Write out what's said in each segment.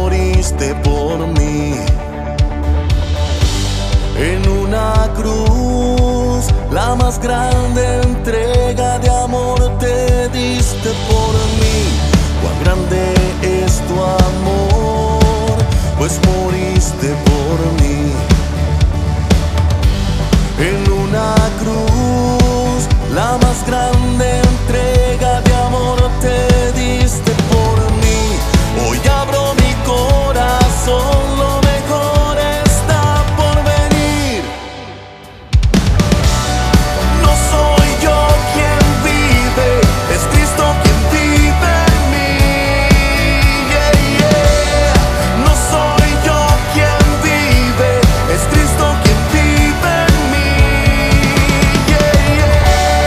moriste por mí. En una cruz, la más grande entrega de amor te diste por mí. Cuán grande es tu amor, pues moriste por mí. En una cruz, la más grande entrega de amor te diste por mí. Hoy abro mi corazón, lo mejor está por venir. No soy yo quien vive, es Cristo quien vive en mí. Yeah, yeah. No soy yo quien vive, es Cristo quien vive en mí. Yeah, yeah.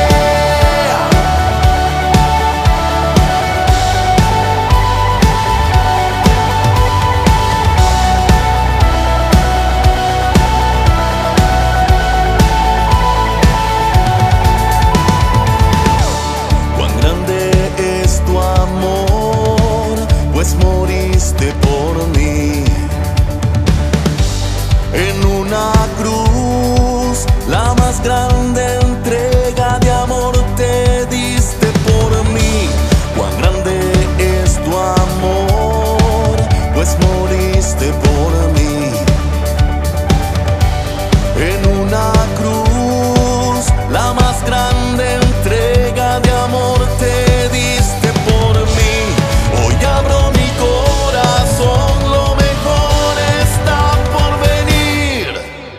Cuán grande es tu amor, pues moriste por mí. En una cruz, la más grande entrega de amor te diste por mí. Cuán grande es tu amor, pues moriste por mí. En una cruz, la más grande entrega de amor te diste por mí. Hoy abro mi corazón, lo mejor está por venir.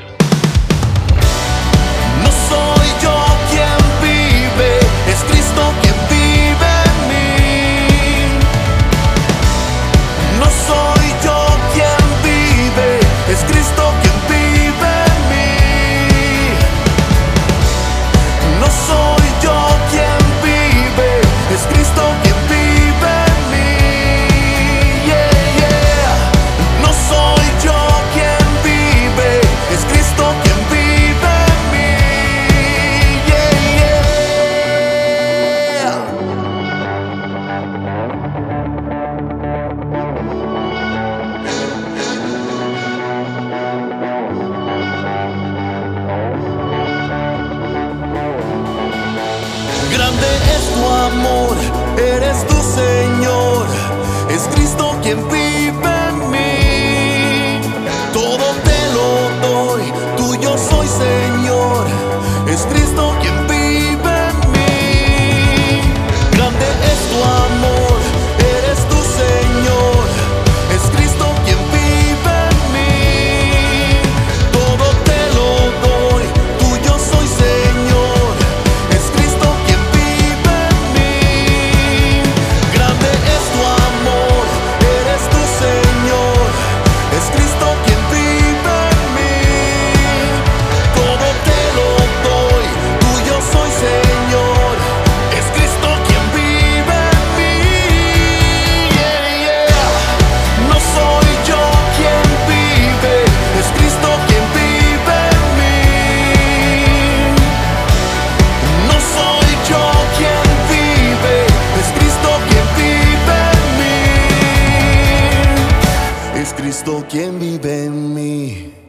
No soy yo quien vive, es Cristo quien vive en mí. No soy yo quien vive, es Cristo quien vive en mí. No soy yo quien vive, es Cristo quien vive en mí. Yeah, yeah. No soy yo quien vive, es Cristo quien vive en mí. Yeah, yeah. Grande es tu amor, eres tu Señor, es Cristo quien vive en mí. Todo te lo doy, tuyo soy Señor, es Cristo quien vive en mí. Grande es tu amor, eres tu Señor, es Cristo quien vive en mí. Todo te lo doy, tuyo soy Señor, es Cristo quien vive en mí. Grande es tu amor, eres tu Señor, es Cristo quien vive en mí. Todo te lo doy, tuyo soy Señor, es Cristo quien vive en mí. Yeah, yeah. No soy yo quien vive, es Cristo quien vive en mí. No soy yo quien vive, es Cristo quien vive en mí. Es Cristo quien vive en mí.